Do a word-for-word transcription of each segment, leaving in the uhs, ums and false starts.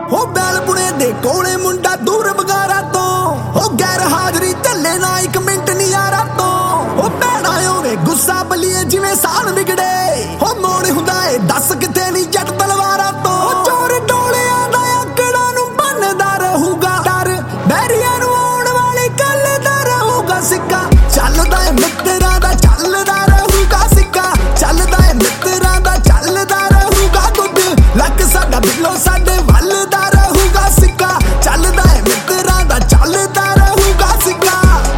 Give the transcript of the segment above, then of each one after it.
हो बैलपुणे दे कोले मुंडा दूर बगारा तो हो गैर हाजरी चले ना एक मिनट नहीं यारा तो हो भैणा होवे गुस्सा बलिए जिवें साल बिगड़े हो मोड़ हुंदा ए दस किते नहीं जट तलवारा तो चोर डोलियां दा आकड़ा नूं बनदा रहूगा डर बैरियां नूं आउण वाली कल दा रहूगा सिक्का चलदा ए मित्तरां दा चलदा रहूगा सिक्का चलदा ए मित्तरां दा चलदा रहूगा गुड लक साडा बिल्लो साडे वल दा रहूगा सिक्का चलदा ए मित्तरां दा चलदा रहूगा सिक्का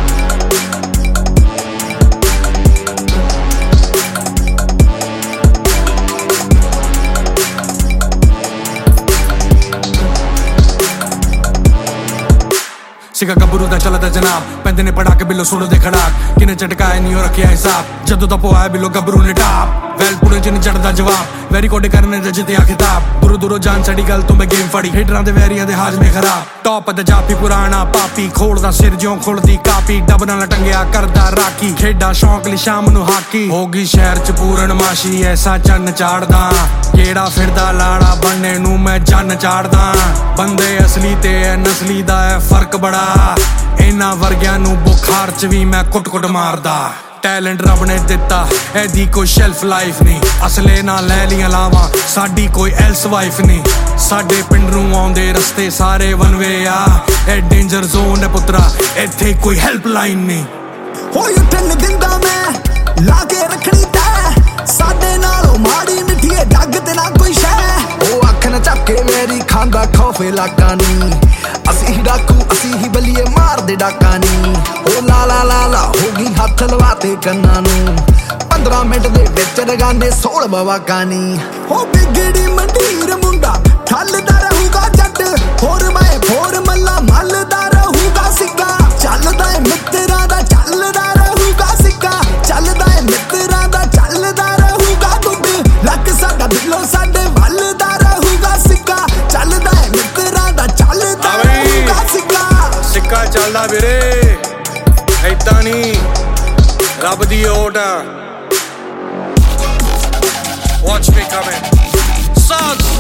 सिक्का गब्बरू दा चलदा जनाब पैंदे ने पड़ा के बिल्लो सुण दे खड़ाक किने झटकाए नहीं हो रखिया हिसाब जदों दा पोआ बिल्लो गब्बरू ने टाप वैलपुणे च नहीं चढ़दा जवाब वैरी कोडे करने दे जित्तिया खिताब दूरों दूरों जान छड़ी गल तो मैं गेम फड़ी हिटरां दे वैरियां दे हाजमे खराब टॉप ते जाफी पुराना पापी खोलदा सिर ज्यों खुलदी कापी डब नाल टंगिया करदा राखी खेडा शौक ली शाम नूं हाकी होगी शहर च पूरणमाशी ऐसा चन्न चाड़दा केड़ा फिरदा लाड़ा बनने नूं मैं जन चाड़दा बंदे असली ते नस्ली दा है फर्क बड़ा इन्हां वर्गियां नूं बुखार च भी मैं कुट कुट मारदा टैलेंट रब ने दिता एदी कोई शेल्फ लाइफ नहीं असले ना लै लियां लावां साडी कोई एल्स वाइफ नहीं साडे पिंड नूं आउंदे रस्ते सारे वन वे आ ए डेंजर जोन है पुत्रा इत्थे कोई हेल्प लाइन नहीं हो उठन दिंदा मैं ला के रखनी तै साडे नालों माड़ी मिठी ए जग ते ना कोई शै ओ अख न झपके मेरी खांदा खौफ इलाका नी असी ही डाकू असी ही बलिए मार दे डाका नी ओ ला ला ला ला होगी हथ लवाते कन्ना नू पंद्रह मिनट दे विच रगांदे सोल बवाका नी हो बिगड़ी मंडीर मुंडा ठलदा रहूगा जट होर मैं होर मल्ला मलदा रहूगा सिक्का चलदा ए मित्तरां दा चलदा रहूगा सिक्का चलदा ए मित्तरां दा चलदा रहूगा गुड लक साडा बिल्लो साडे वल दा रहूगा सिक्का चलदा ए मित्तरां दा चलदा रहूगा सिक्का सिक्का चलदा वीरे ऐदां नहीं रब दी ओट Watch me coming. Sucks.